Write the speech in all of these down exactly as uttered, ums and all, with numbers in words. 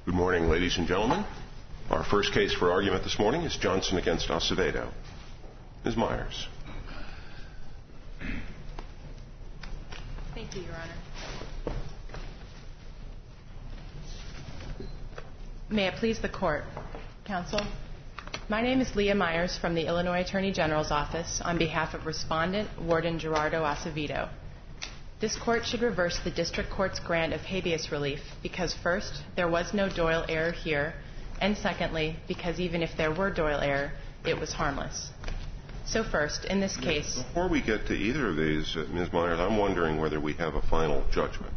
Good morning, ladies and gentlemen. Our first case for argument this morning is Johnson against Acevedo. Miz Myers. Thank you, Your Honor. May it please the Court. Counsel, my name is Leah Myers from the Illinois Attorney General's Office on behalf of Respondent Warden Gerardo Acevedo. This Court should reverse the District Court's grant of habeas relief because, first, there was no Doyle error here, and secondly, because even if there were Doyle error, it was harmless. So first, in this case... Before we get to either of these, uh, Miz Myers, I'm wondering whether we have a final judgment.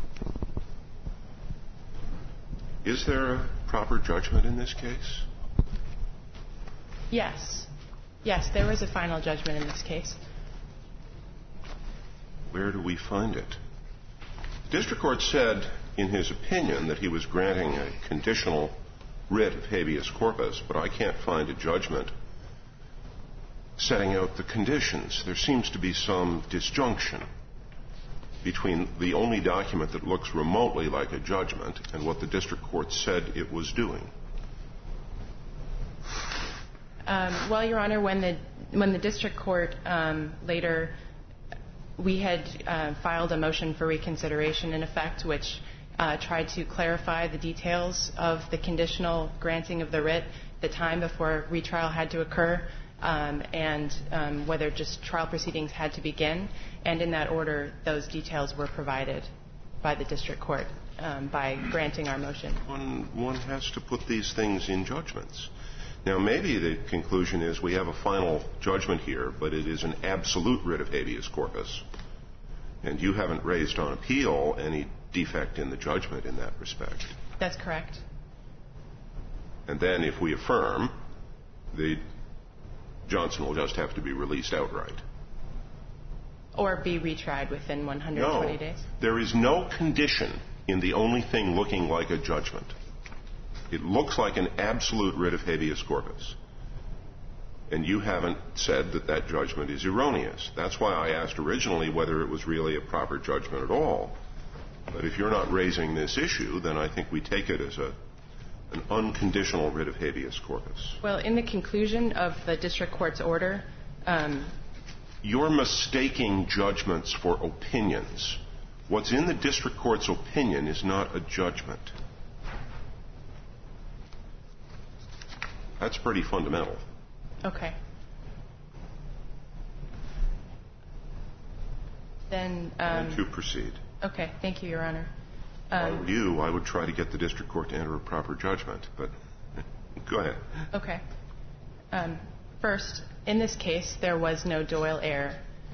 Is there a proper judgment in this case? Yes. Yes, there was a final judgment in this case. Where do we find it? The District Court said in his opinion that he was granting a conditional writ of habeas corpus, but I can't find a judgment setting out the conditions. There seems to be some disjunction between the only document that looks remotely like a judgment and what the District Court said it was doing. Um, well, Your Honor, when the when the District Court um, later... We had uh, filed a motion for reconsideration, in effect, which uh, tried to clarify the details of the conditional granting of the writ, the time before retrial had to occur, um, and um, whether just trial proceedings had to begin. And in that order, those details were provided by the District Court um, by granting our motion. One, one has to put these things in judgments. Now, maybe the conclusion is we have a final judgment here, but it is an absolute writ of habeas corpus, and you haven't raised on appeal any defect in the judgment in that respect. That's correct. And then if we affirm, the Johnson will just have to be released outright. Or be retried within one hundred twenty no, days? There is no condition in the only thing looking like a judgment. It looks like an absolute writ of habeas corpus. And you haven't said that that judgment is erroneous. That's why I asked originally whether it was really a proper judgment at all. But if you're not raising this issue, then I think we take it as a, an unconditional writ of habeas corpus. Well, in the conclusion of the District Court's order... Um, you're mistaking judgments for opinions. What's in the District Court's opinion is not a judgment. That's pretty fundamental. Okay. Then... Um, and to proceed. Okay. Thank you, Your Honor. Um, um, if I were you, I would try to get the District Court to enter a proper judgment, but go ahead. Okay. Um, first, in this case, there was no Doyle error.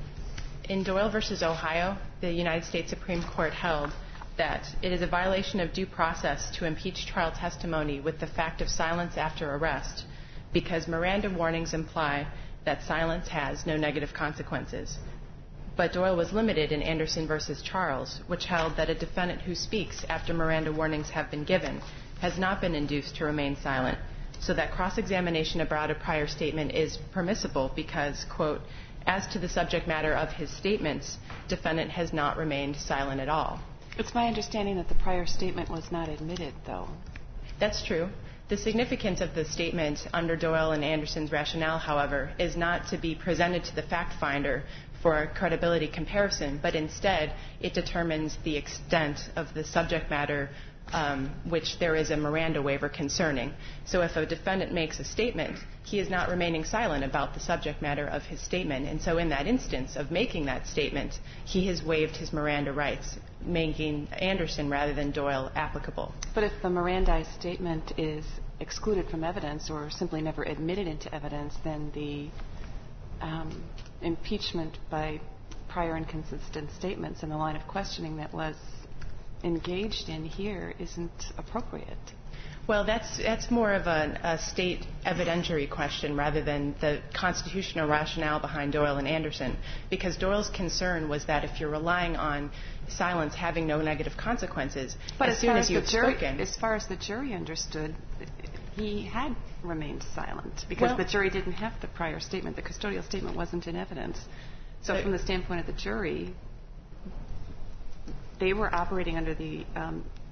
In Doyle v. Ohio, the United States Supreme Court held that it is a violation of due process to impeach trial testimony with the fact of silence after arrest because Miranda warnings imply that silence has no negative consequences. But Doyle was limited in Anderson v. Charles, which held that a defendant who speaks after Miranda warnings have been given has not been induced to remain silent, so that cross-examination about a prior statement is permissible because, quote, as to the subject matter of his statements, defendant has not remained silent at all. It's my understanding that the prior statement was not admitted, though. That's true. The significance of the statement under Doyle and Anderson's rationale, however, is not to be presented to the fact finder for a credibility comparison, but instead it determines the extent of the subject matter um, which there is a Miranda waiver concerning. So if a defendant makes a statement, he is not remaining silent about the subject matter of his statement. And so in that instance of making that statement, he has waived his Miranda rights, making Anderson rather than Doyle applicable. But if the Miranda statement is excluded from evidence or simply never admitted into evidence, then the um, impeachment by prior inconsistent statements in the line of questioning that was engaged in here isn't appropriate. Well, that's that's more of a, a state evidentiary question rather than the constitutional rationale behind Doyle and Anderson, because Doyle's concern was that if you're relying on silence having no negative consequences, but as, as soon far as as you've the jury, spoken... As far as the jury understood, he had remained silent because well, the jury didn't have the prior statement. The custodial statement wasn't in evidence. So from the standpoint of the jury, they were operating under the um,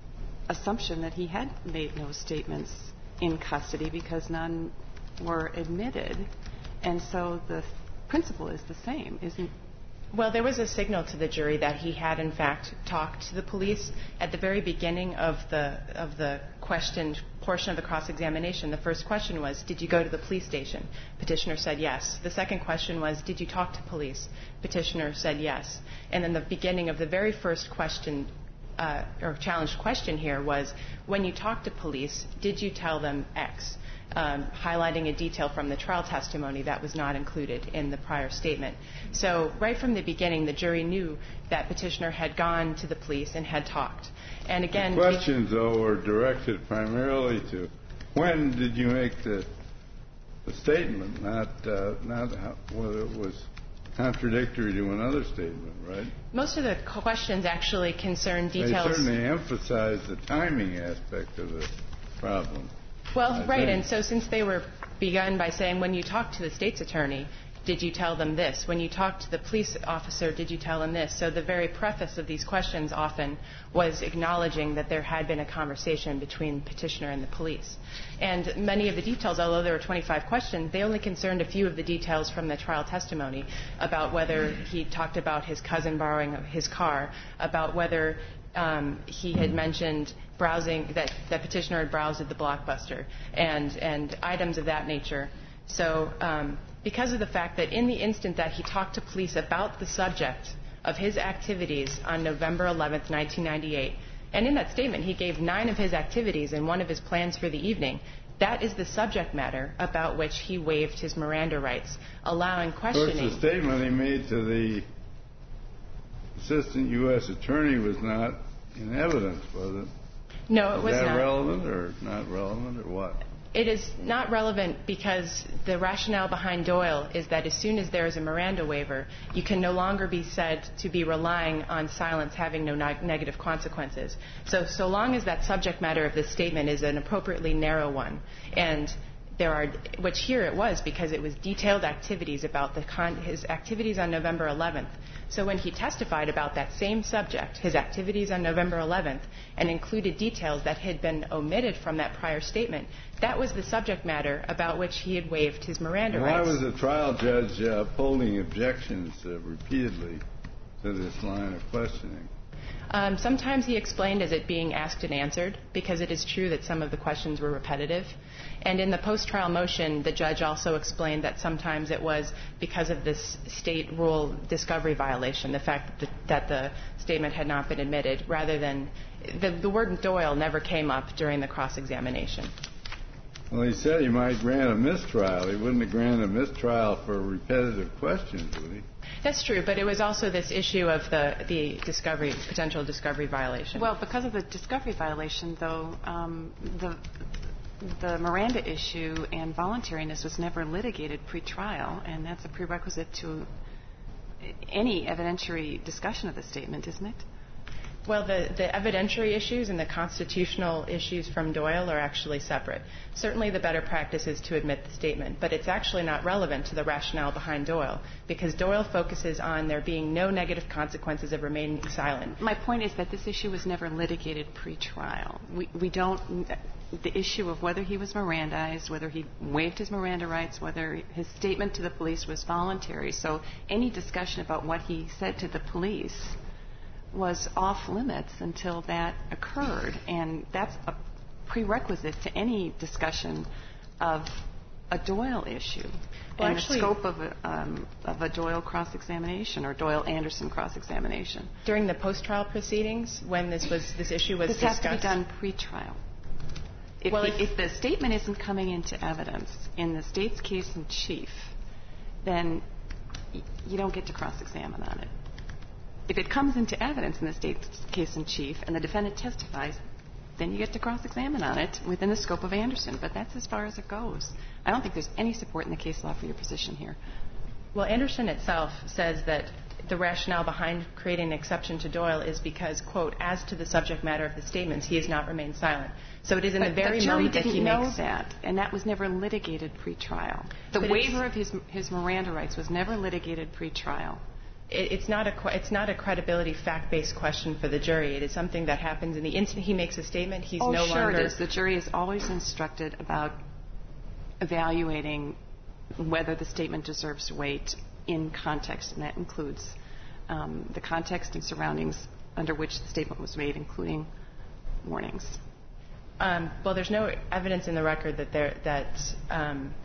assumption that he had made no statements in custody because none were admitted. And so the principle is the same, isn't it? Well, there was a signal to the jury that he had, in fact, talked to the police at the very beginning of the of the questioned portion of the cross-examination. The first question was, did you go to the police station? Petitioner said yes. The second question was, did you talk to police? Petitioner said yes. And then the beginning of the very first question, uh, or challenged question here was, when you talked to police, did you tell them X? Um, highlighting a detail from the trial testimony that was not included in the prior statement. So right from the beginning, the jury knew that Petitioner had gone to the police and had talked. And again, the questions, though, were directed primarily to when did you make the, the statement, not uh, not how, whether it was contradictory to another statement, right? Most of the questions actually concern details. They certainly emphasize the timing aspect of the problem. Well, I right, think. and so since they were begun by saying, when you talked to the state's attorney, did you tell them this? When you talked to the police officer, did you tell them this? So the very preface of these questions often was acknowledging that there had been a conversation between Petitioner and the police. And many of the details, although there were twenty-five questions, they only concerned a few of the details from the trial testimony about whether he talked about his cousin borrowing his car, about whether Um, he had mentioned browsing, that, that Petitioner had browsed at the Blockbuster, and, and items of that nature. So um, because of the fact that in the instant that he talked to police about the subject of his activities on November eleventh, nineteen ninety-eight, and in that statement he gave nine of his activities and one of his plans for the evening, that is the subject matter about which he waived his Miranda rights, allowing questioning. Of course, the statement he made to the assistant U S attorney was not in evidence, was it? No, it was not. Is that relevant or not relevant or what? It is not relevant because the rationale behind Doyle is that as soon as there is a Miranda waiver, you can no longer be said to be relying on silence having no ne- negative consequences. So, so long as that subject matter of the statement is an appropriately narrow one, and there are, which here it was because it was detailed activities about the con- his activities on November eleventh. So when he testified about that same subject, his activities on November eleventh, and included details that had been omitted from that prior statement, that was the subject matter about which he had waived his Miranda Why rights. was the trial judge uh, upholding objections uh, repeatedly to this line of questioning? Um, sometimes he explained as it being asked and answered, because it is true that some of the questions were repetitive. And in the post-trial motion, the judge also explained that sometimes it was because of this state rule discovery violation, the fact that the, that the statement had not been admitted, rather than the, the word Doyle never came up during the cross-examination. Well, he said he might grant a mistrial. He wouldn't have granted a mistrial for repetitive questions, would he? That's true, but it was also this issue of the, the discovery, potential discovery violation. Well, because of the discovery violation, though, um, the the Miranda issue and voluntariness was never litigated pre-trial, and that's a prerequisite to any evidentiary discussion of the statement, isn't it? Well, the, the evidentiary issues and the constitutional issues from Doyle are actually separate. Certainly the better practice is to admit the statement, but it's actually not relevant to the rationale behind Doyle, because Doyle focuses on there being no negative consequences of remaining silent. My point is that this issue was never litigated pre-trial. We, we don't, the issue of whether he was Mirandized, whether he waived his Miranda rights, whether his statement to the police was voluntary. So any discussion about what he said to the police was off limits until that occurred, and that's a prerequisite to any discussion of a Doyle issue well, and actually, the scope of a, um, of a Doyle cross-examination or Doyle-Anderson cross-examination. During the post-trial proceedings, when this was this issue was this discussed, has to be done pre-trial. If, well, the, if the statement isn't coming into evidence in the state's case in chief, then y- you don't get to cross-examine on it. If it comes into evidence in the state's case in chief and the defendant testifies, then you get to cross-examine on it within the scope of Anderson. But that's as far as it goes. I don't think there's any support in the case law for your position here. Well, Anderson itself says that the rationale behind creating an exception to Doyle is because, quote, as to the subject matter of the statements, he has not remained silent. So it is in but the very the jury moment that didn't he know makes that, and that was never litigated pre-trial. The But waiver of his his Miranda rights was never litigated pre-trial. it, it's not a it's not a credibility fact-based question for the jury. It is something that happens in the instant he makes a statement. He's oh, no sure longer. It is. The jury is always instructed about evaluating whether the statement deserves weight in context, and that includes um, the context and surroundings under which the statement was made, including warnings. Um, well, there's no evidence in the record that there that um,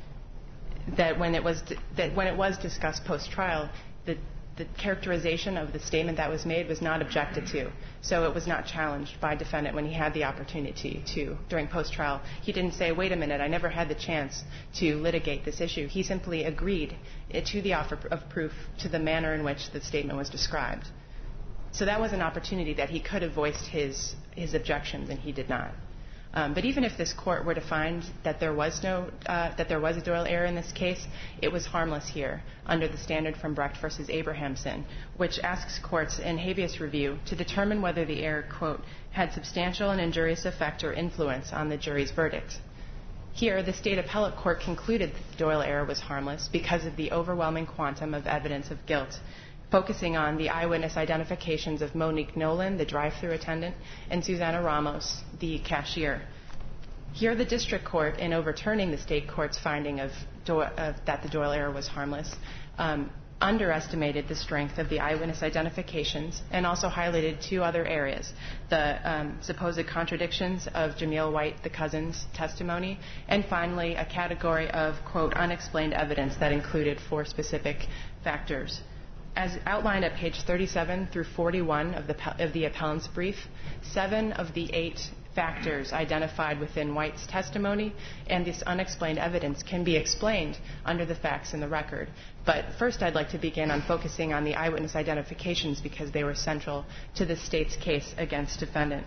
that when it was that when it was discussed post-trial, the the characterization of the statement that was made was not objected to. So it was not challenged by defendant when he had the opportunity to during post-trial. He didn't say, wait a minute, I never had the chance to litigate this issue. He simply agreed to the offer of proof to the manner in which the statement was described. So that was an opportunity that he could have voiced his, his objections, and he did not. Um, but even if this court were to find that there was no uh, that there was a Doyle error in this case, it was harmless here under the standard from Brecht versus Abrahamson, which asks courts in habeas review to determine whether the error, quote, had substantial and injurious effect or influence on the jury's verdict. Here, the state appellate court concluded that the Doyle error was harmless because of the overwhelming quantum of evidence of guilt, focusing on the eyewitness identifications of Monique Nolan, the drive-thru attendant, and Susana Ramos, the cashier. Here, the district court, in overturning the state court's finding of, Do- of that the Doyle error was harmless, um, underestimated the strength of the eyewitness identifications and also highlighted two other areas, the um, supposed contradictions of Jamil White, the cousin's testimony, and finally a category of, quote, unexplained evidence that included four specific factors. As outlined at page thirty-seven through forty-one of the, of the appellant's brief, seven of the eight factors identified within White's testimony and this unexplained evidence can be explained under the facts in the record. But first I'd like to begin on focusing on the eyewitness identifications because they were central to the state's case against defendant.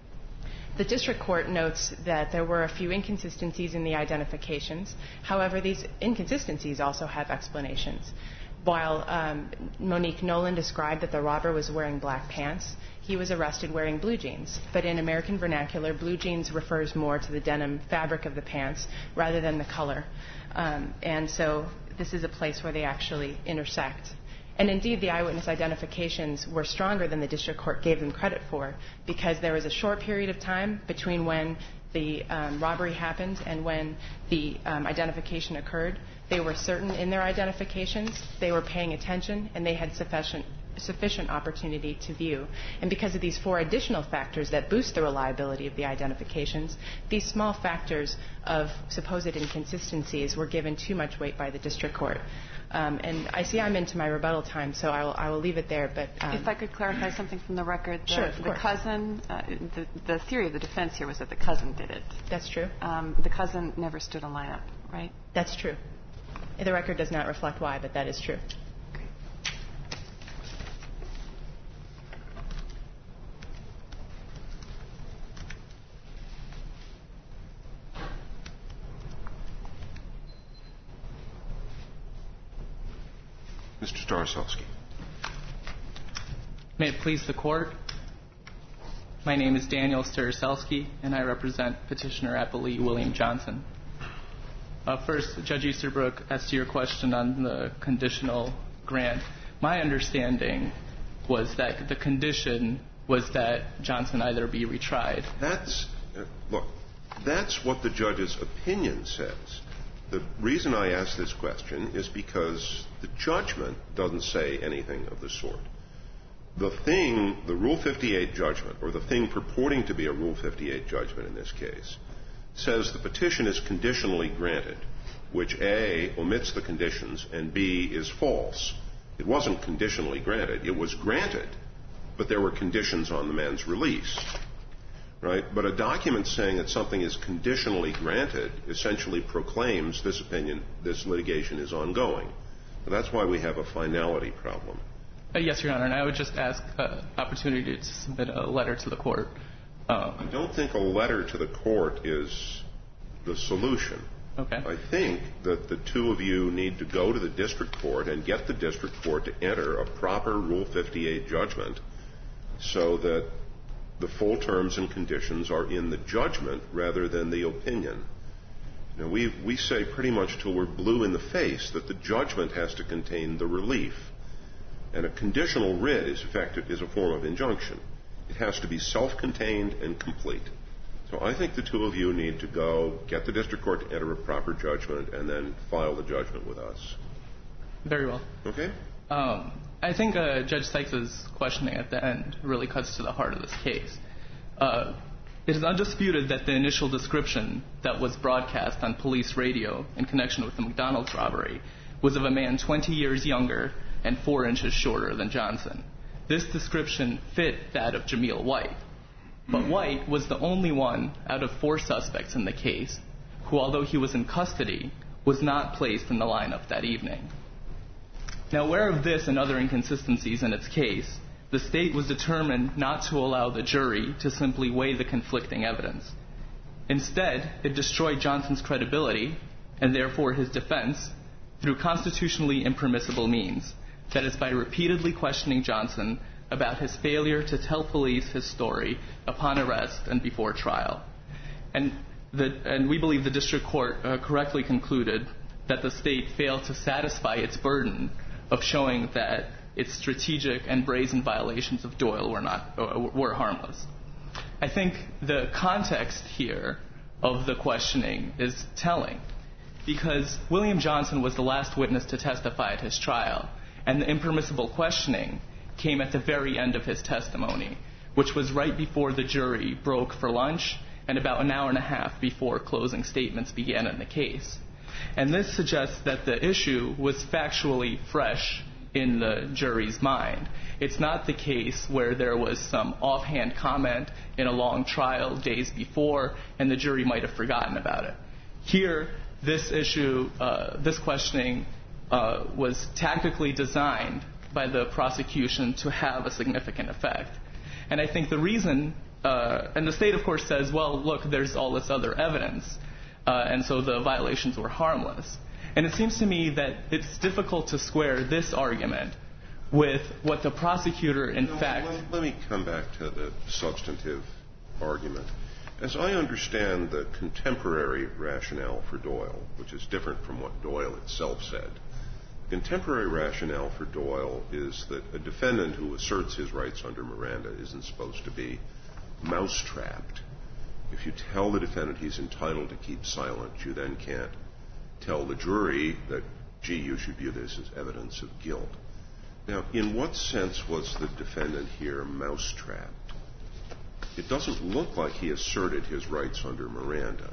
The district court notes that there were a few inconsistencies in the identifications. However, these inconsistencies also have explanations. While um, Monique Nolan described that the robber was wearing black pants, he was arrested wearing blue jeans. But in American vernacular, blue jeans refers more to the denim fabric of the pants rather than the color. Um, and so this is a place where they actually intersect. And indeed, the eyewitness identifications were stronger than the district court gave them credit for because there was a short period of time between when the um, robbery happened and when the um, identification occurred. They were certain in their identifications, they were paying attention, and they had sufficient sufficient opportunity to view. And because of these four additional factors that boost the reliability of the identifications, these small factors of supposed inconsistencies were given too much weight by the district court. Um, and I see I'm into my rebuttal time, so I will, I will leave it there. But um, if I could clarify something from the record, the, sure, of the course. cousin, uh, the, the theory of the defense here was that the cousin did it. That's true. Um, the cousin never stood in lineup, right? That's true. The record does not reflect why, but that is true. Mister Staroselsky. May it please the court. My name is Daniel Staroselsky, and I represent petitioner appellee William Johnson. Uh, first, Judge Easterbrook, as to your question on the conditional grant, my understanding was that the condition was that Johnson either be retried. That's, uh, look, that's what the judge's opinion says. The reason I ask this question is because the judgment doesn't say anything of the sort. The thing, the Rule fifty-eight judgment, or the thing purporting to be a Rule fifty-eight judgment in this case, says the petition is conditionally granted, which A, omits the conditions, and B, is false. It wasn't conditionally granted. It was granted, but there were conditions on the man's release. Right? But a document saying that something is conditionally granted essentially proclaims this opinion, this litigation is ongoing. And that's why we have a finality problem. Uh, yes, Your Honor, and I would just ask uh, opportunity to submit a letter to the court. Um, I don't think a letter to the court is the solution. Okay. I think that the two of you need to go to the district court and get the district court to enter a proper Rule fifty-eight judgment so that the full terms and conditions are in the judgment rather than the opinion. Now, we, we say pretty much till we're blue in the face that the judgment has to contain the relief. And a conditional writ is effective, is a form of injunction. It has to be self-contained and complete. So I think the two of you need to go get the district court to enter a proper judgment and then file the judgment with us. Very well. Okay? Um, I think uh, Judge Sykes' questioning at the end really cuts to the heart of this case. Uh, it is undisputed that the initial description that was broadcast on police radio in connection with the McDonald's robbery was of a man twenty years younger and four inches shorter than Johnson. This description fit that of Jameel White. But White was the only one out of four suspects in the case who, although he was in custody, was not placed in the lineup that evening. Now, aware of this and other inconsistencies in its case, the state was determined not to allow the jury to simply weigh the conflicting evidence. Instead, it destroyed Johnson's credibility, and therefore his defense, through constitutionally impermissible means. That is, by repeatedly questioning Johnson about his failure to tell police his story upon arrest and before trial. And, the, and we believe the district court uh, correctly concluded that the state failed to satisfy its burden of showing that its strategic and brazen violations of Doyle were not uh, were harmless. I think the context here of the questioning is telling, because William Johnson was the last witness to testify at his trial, and the impermissible questioning came at the very end of his testimony, which was right before the jury broke for lunch and about an hour and a half before closing statements began in the case. And this suggests that the issue was factually fresh in the jury's mind. It's not the case where there was some offhand comment in a long trial days before and the jury might have forgotten about it. Here, this issue, uh, this questioning uh, was tactically designed by the prosecution to have a significant effect. And I think the reason, uh, and the state of course says, well, look, there's all this other evidence, uh, and so the violations were harmless. And it seems to me that it's difficult to square this argument with what the prosecutor in no, fact... Let, let me come back to the substantive argument. As I understand the contemporary rationale for Doyle, which is different from what Doyle itself said, the contemporary rationale for Doyle is that a defendant who asserts his rights under Miranda isn't supposed to be mousetrapped. If you tell the defendant he's entitled to keep silent, you then can't tell the jury that, gee, you should view this as evidence of guilt. Now, in what sense was the defendant here mousetrapped? It doesn't look like he asserted his rights under Miranda.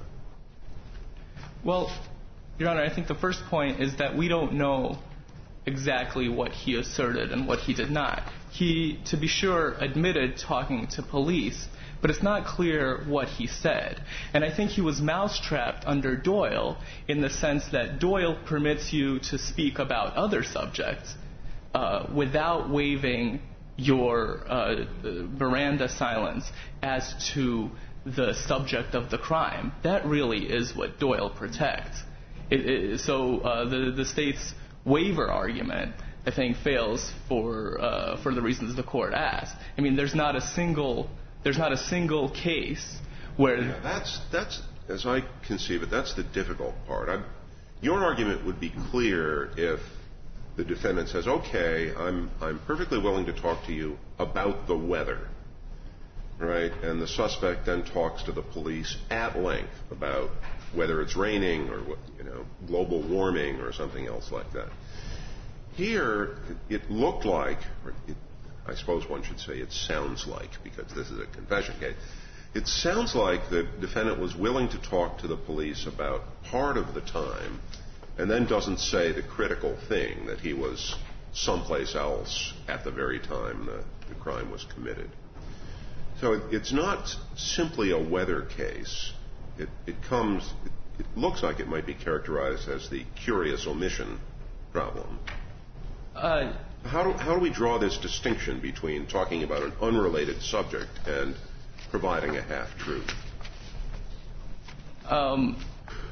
Well, Your Honor, I think the first point is that we don't know exactly what he asserted and what he did not. He, to be sure, admitted talking to police, but it's not clear what he said. And I think he was mousetrapped under Doyle in the sense that Doyle permits you to speak about other subjects uh, without waiving your uh, Miranda silence as to the subject of the crime. That really is what Doyle protects. It, it, so uh, the, the state's waiver argument, I think, fails for uh, for the reasons the court asked. I mean, there's not a single there's not a single case where yeah, that's that's as I conceive it, that's the difficult part. I'm, your argument would be clear if the defendant says, "Okay, I'm I'm perfectly willing to talk to you about the weather," right? And the suspect then talks to the police at length about whether it's raining or, you know, global warming or something else like that. Here, it looked like, or it, I suppose one should say it sounds like, because this is a confession case, it sounds like the defendant was willing to talk to the police about part of the time and then doesn't say the critical thing, that he was someplace else at the very time the, the crime was committed. So it, it's not simply a weather case. It, it comes, it, it looks like it might be characterized as the curious omission problem. Uh, how, do, how do we draw this distinction between talking about an unrelated subject and providing a half-truth? Um,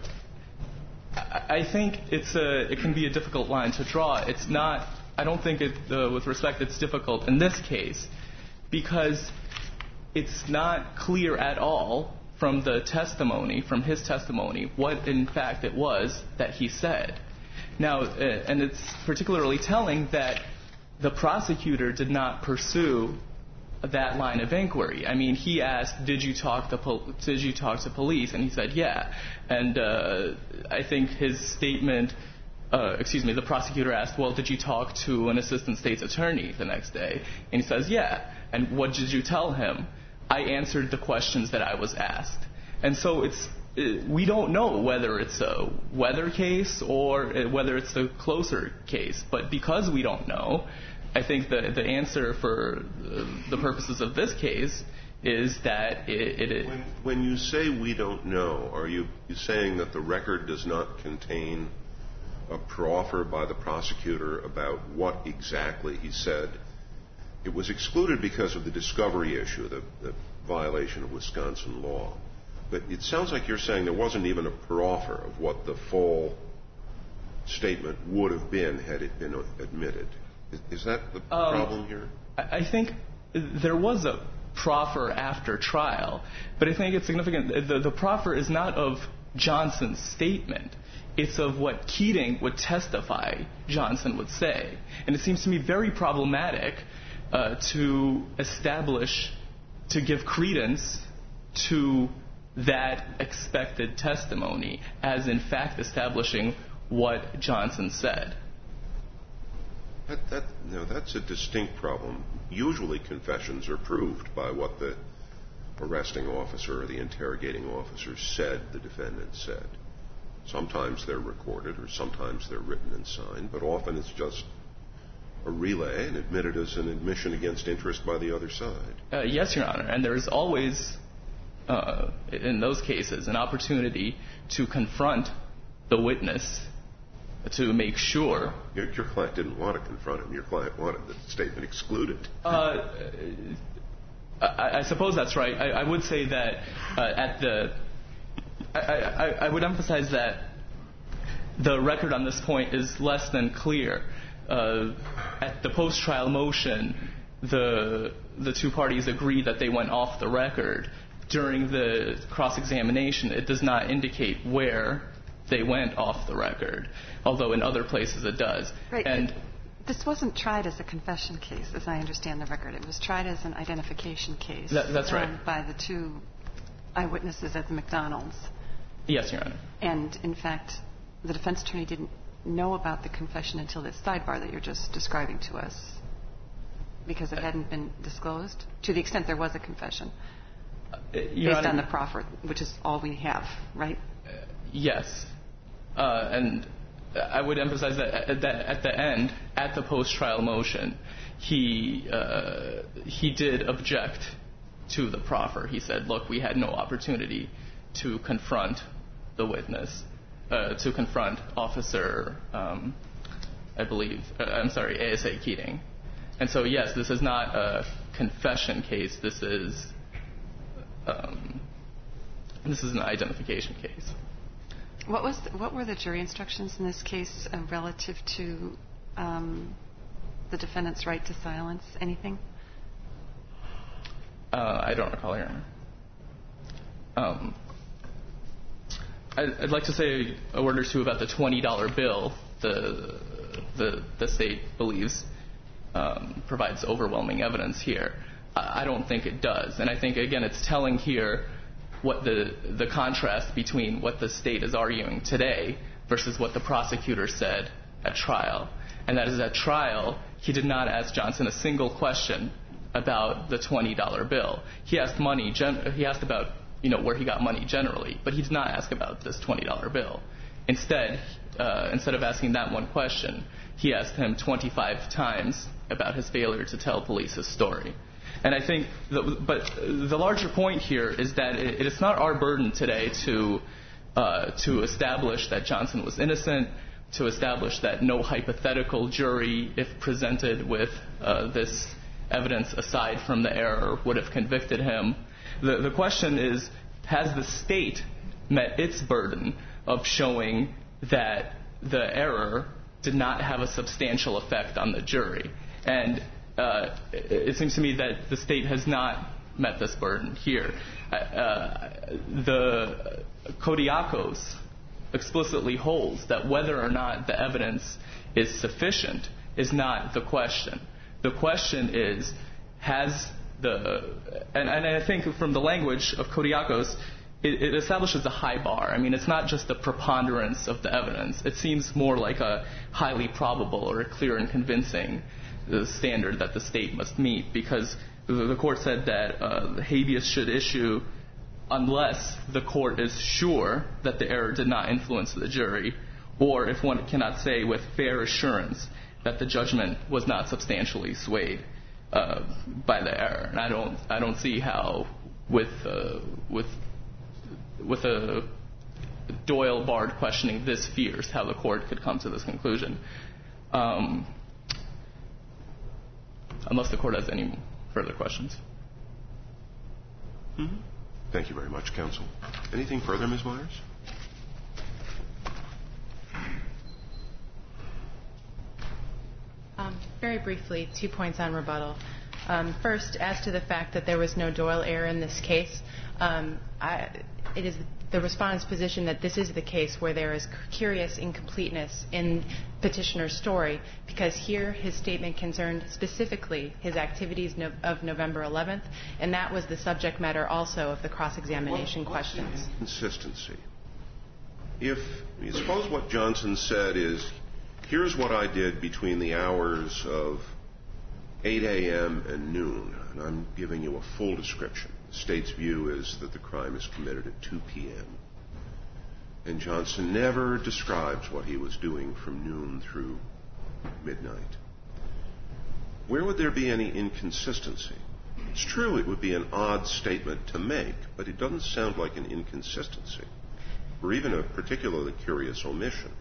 I think it's a, it can be a difficult line to draw. It's not, I don't think it, uh, with respect, it's difficult in this case because it's not clear at all from the testimony, from his testimony, what in fact it was that he said. Now, uh, and it's particularly telling that the prosecutor did not pursue that line of inquiry. I mean, he asked, did you talk to pol- did you talk to police? And he said, yeah. And uh, I think his statement, uh, excuse me, the prosecutor asked, well, did you talk to an assistant state's attorney the next day? And he says, yeah. And what did you tell him? I answered the questions that I was asked. And so it's we don't know whether it's a weather case or whether it's a closer case. But because we don't know, I think the the answer for the purposes of this case is that it... it when, when you say we don't know, are you, you saying that the record does not contain a proffer by the prosecutor about what exactly he said? It was excluded because of the discovery issue, the, the violation of Wisconsin law. But it sounds like you're saying there wasn't even a proffer of what the full statement would have been had it been admitted. Is, is that the um, problem here? I think there was a proffer after trial, but I think it's significant. The, the proffer is not of Johnson's statement. It's of what Keating would testify Johnson would say. And it seems to me very problematic uh, to establish, to give credence to that expected testimony as in fact establishing what Johnson said. That, that, no, that's a distinct problem. Usually confessions are proved by what the arresting officer or the interrogating officer said the defendant said. Sometimes they're recorded or sometimes they're written and signed, but often it's just a relay and admitted as an admission against interest by the other side. Uh, yes, Your Honor, and there's always, uh, in those cases, an opportunity to confront the witness to make sure. Your, your client didn't want to confront him. Your client wanted the statement excluded. Uh, I, I suppose that's right. I, I would say that uh, at the... I, I, I would emphasize that the record on this point is less than clear. Uh, at the post-trial motion, the the two parties agreed that they went off the record. During the cross-examination, it does not indicate where they went off the record, although in other places it does. Right. And this wasn't tried as a confession case, as I understand the record. It was tried as an identification case. That, that's right. Um, by the two eyewitnesses at the McDonald's. Yes, Your Honor. And, in fact, the defense attorney didn't know about the confession until this sidebar that you're just describing to us, because it hadn't been disclosed, to the extent there was a confession, uh, based Honor, on the proffer, which is all we have, right? Uh, yes. Uh, and I would emphasize that at, that at the end, at the post-trial motion, he uh, he did object to the proffer. He said, look, we had no opportunity to confront the witness, uh, to confront Officer, um, I believe, uh, I'm sorry, A S A Keating. And so, yes, this is not a confession case. This is um, this is an identification case. What was the, what were the jury instructions in this case uh, relative to um, the defendant's right to silence? Anything? Uh, I don't recall, Your Honor. Um, I'd like to say a word or two about the twenty dollar bill the the, the state believes um, provides overwhelming evidence here. I don't think it does. And I think, again, it's telling here what the the contrast between what the state is arguing today versus what the prosecutor said at trial. And that is, at trial, he did not ask Johnson a single question about the twenty dollar bill. He asked money. Gen- he asked about, you know, where he got money generally, but he did not ask about this twenty dollar bill. Instead, uh, instead of asking that one question, he asked him twenty-five times about his failure to tell police his story. And I think, the, but the larger point here is that it, it's not our burden today to uh, to establish that Johnson was innocent, to establish that no hypothetical jury, if presented with uh, this evidence aside from the error, would have convicted him. The, the question is, has the state met its burden of showing that the error did not have a substantial effect on the jury? And uh, it, it seems to me that the state has not met this burden here. Uh, the Kodiakos explicitly holds that whether or not the evidence is sufficient is not the question. The question is, has the, and, and I think from the language of Kodiakos, it, it establishes a high bar. I mean, it's not just the preponderance of the evidence. It seems more like a highly probable or a clear and convincing uh, standard that the state must meet, because the, the court said that uh, the habeas should issue unless the court is sure that the error did not influence the jury, or if one cannot say with fair assurance that the judgment was not substantially swayed uh, by the error. And I don't, I don't see how, with uh, with with a Doyle barred questioning this fierce, how the court could come to this conclusion. Um, unless the court has any further questions. Mm-hmm. Thank you very much, counsel. Anything further, Miz Myers? Um, very briefly, two points on rebuttal. Um, first, as to the fact that there was no Doyle error in this case, um, I, it is the respondent's position that this is the case where there is curious incompleteness in petitioner's story, because here his statement concerned specifically his activities no, of November eleventh, and that was the subject matter also of the cross-examination what, questions. Consistency. If you suppose what Johnson said is, here's what I did between the hours of eight a.m. and noon, and I'm giving you a full description. The state's view is that the crime is committed at two p.m. And Johnson never describes what he was doing from noon through midnight. Where would there be any inconsistency? It's true it would be an odd statement to make, but it doesn't sound like an inconsistency, or even a particularly curious omission.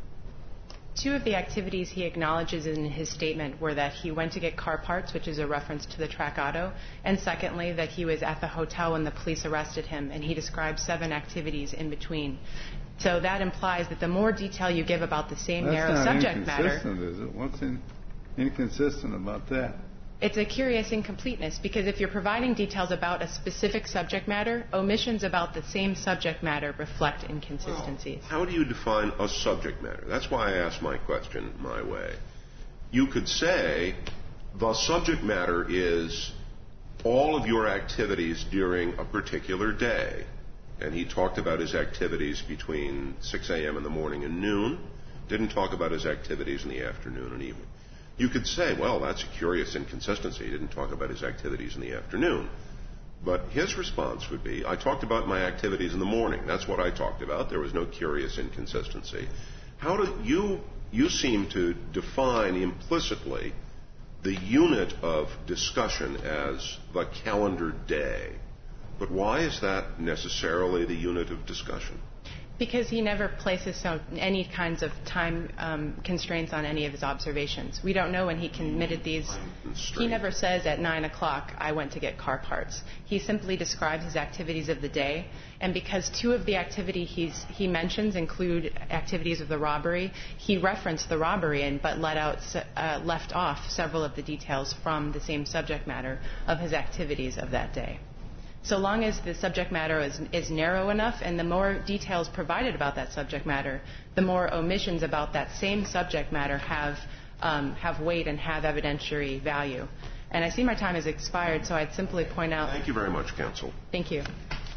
Two of the activities he acknowledges in his statement were that he went to get car parts, which is a reference to the track auto, and secondly, that he was at the hotel when the police arrested him, and he described seven activities in between. So that implies that the more detail you give about the same That's narrow not subject matter... inconsistent, is it? What's in, inconsistent about that? It's a curious incompleteness, because if you're providing details about a specific subject matter, omissions about the same subject matter reflect inconsistencies. Well, how do you define a subject matter? That's why I asked my question my way. You could say the subject matter is all of your activities during a particular day. And he talked about his activities between six a.m. in the morning and noon, didn't talk about his activities in the afternoon and evening. You could say, well, that's a curious inconsistency. He didn't talk about his activities in the afternoon. But his response would be, I talked about my activities in the morning. That's what I talked about. There was no curious inconsistency. How do you, you seem to define implicitly the unit of discussion as the calendar day. But why is that necessarily the unit of discussion? Because he never places so, any kinds of time um, constraints on any of his observations. We don't know when he committed these. He never says at nine o'clock, I went to get car parts. He simply describes his activities of the day. And because two of the activity he's, he mentions include activities of the robbery, he referenced the robbery and but let out, uh, left off several of the details from the same subject matter of his activities of that day. So long as the subject matter is, is narrow enough, and the more details provided about that subject matter, the more omissions about that same subject matter have um, have weight and have evidentiary value. And I see my time has expired, so I'd simply point out... Thank you very much, counsel. Thank you.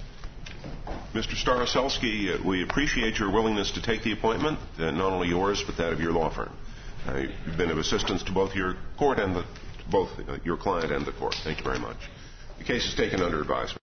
Mister Staroselsky, uh, we appreciate your willingness to take the appointment, uh, not only yours, but that of your law firm. Uh, you've been of assistance to both your court and the, both uh, your client and the court. Thank you very much. The case is taken under advisement.